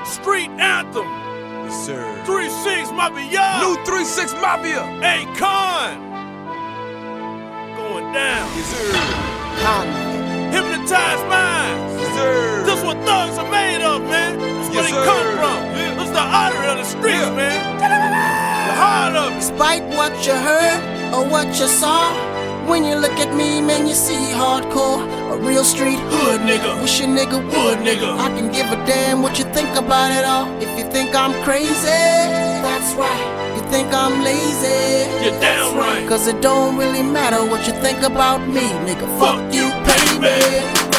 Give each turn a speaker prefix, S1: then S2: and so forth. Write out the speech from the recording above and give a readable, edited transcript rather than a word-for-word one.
S1: Street anthem.
S2: Yes, sir.
S1: 3-6 Mafia.
S2: New 3-6 Mafia.
S1: Akon. Going down.
S2: Yes, sir.
S1: Hypnotized minds.
S2: Yes, sir.
S1: This what thugs are made of, man. This where
S2: Yes,
S1: they
S2: sir.
S1: come from.
S2: Yeah.
S1: This the artery of the streets, man. The heart of it.
S3: Despite what you heard or what you saw, when you look at me, man, you see hardcore. A real street hood nigga. Wish a nigga would, nigga. I can give a damn what you think about it all. If you think I'm crazy, that's right. You think I'm lazy,
S1: You're damn right.
S3: cause it don't really matter what you think about me, nigga. Fuck you, pay me.